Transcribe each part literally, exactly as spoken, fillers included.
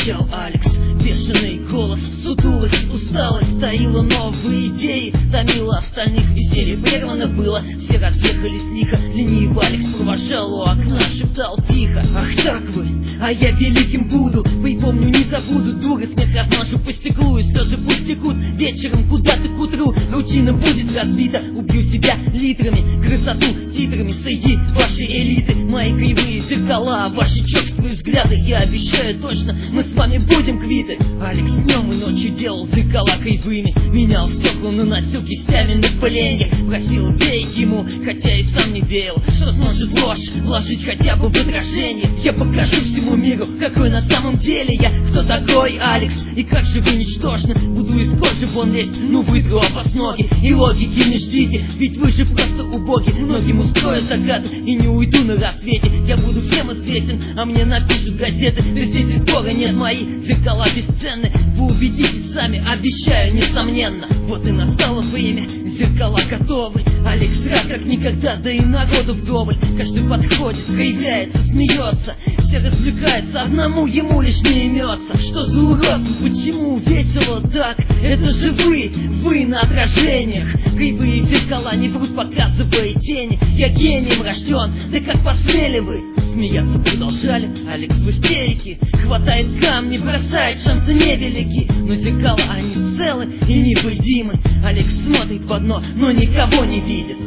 кричал Алекс. Бешеный голос, сутулость, усталость, таила новые идеи, томила остальных веселье. Прервано было, все разъехались лихо. Ленивый Алекс провожал у окна, шептал тихо: ах так вы, а я великим буду. Припомню, не забуду, дуры, смех размажу по стеклу. И слезы пусть текут вечером куда-то к утру. Рутина будет разбита, убью себя литрами, красоту титрами среди вашей элиты. Мои кривые зеркала, ваши чёрствые взгляды. Я обещаю точно, мы с вами будем квиты. Алекс днем и ночью делал зеркала кривыми, менял стекла, наносил кистями на поленья. Просил верить ему, хотя и сам не верил, что сможет ложь вложить хотя бы в отражение. Я покажу всему миру, какой на самом деле я. Кто такой Алекс и как же вы ничтожны. Буду из кожи вон лезть, ну вытру об вас ноги. И логики не ждите, ведь вы же просто убоги. Многим устрою закаты и не уйду на рассвете. Я буду всем известен, а мне напишут газеты. Да здесь и спора нет, мои зеркала бесценны. Вы убедитесь сами, обещаю, несомненно. Вот и настало время, зеркала готовы. Алекс рад как никогда, да и народу вдоволь. Каждый подходит, кривляется, смеется, все развлекаются, одному ему лишь не имется. Что за уродство, почему весело так? Это же вы, вы на отражениях. Кривые зеркала не врут, показывая тени. Я гением рожден, да как посмели вы? Смеяться продолжали, Алекс в истерике. Хватает камни, бросает, шансы невелики. Но зеркала они целы и невредимы. Алекс смотрит в одно, но никого не видит.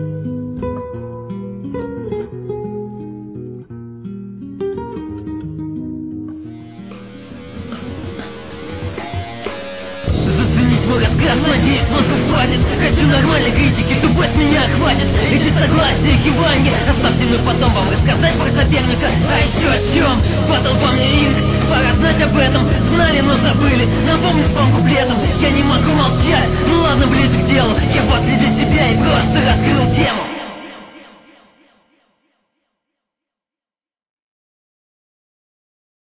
Мой рассказ, надеюсь, он совпадет. Хочу нормальной критики, тупость меня хватит. Эти согласия, киванья оставьте мне потом вам рассказать про соперника. А еще о чем? Батл по мне ринг. Пора знать об этом. Знали, но забыли. Напомнить вам куплетом. Я не могу молчать. Ну ладно, ближе к делу. Я в ответе себя и